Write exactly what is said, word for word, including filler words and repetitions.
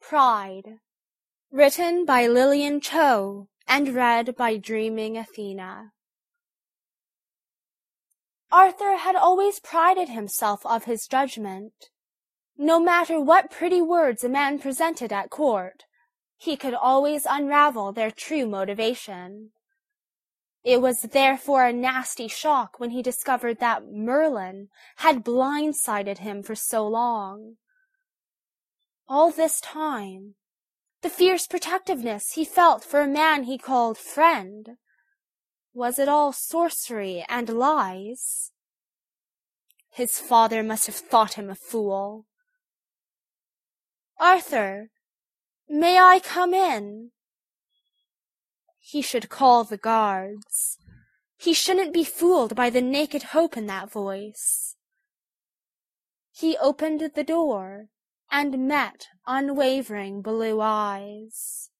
Pride. Written by Lillian Cho and read by Dreaming Athena. Arthur had always prided himself of his judgment. No matter what pretty words a man presented at court, he could always unravel their true motivation. It was therefore a nasty shock when he discovered that Merlin had blindsided him for so long. All this time, the fierce protectiveness he felt for a man he called friend, was it all sorcery and lies? His father must have thought him a fool. "Arthur, may I come in?" He should call the guards. He shouldn't be fooled by the naked hope in that voice. He opened the door and met unwavering blue eyes.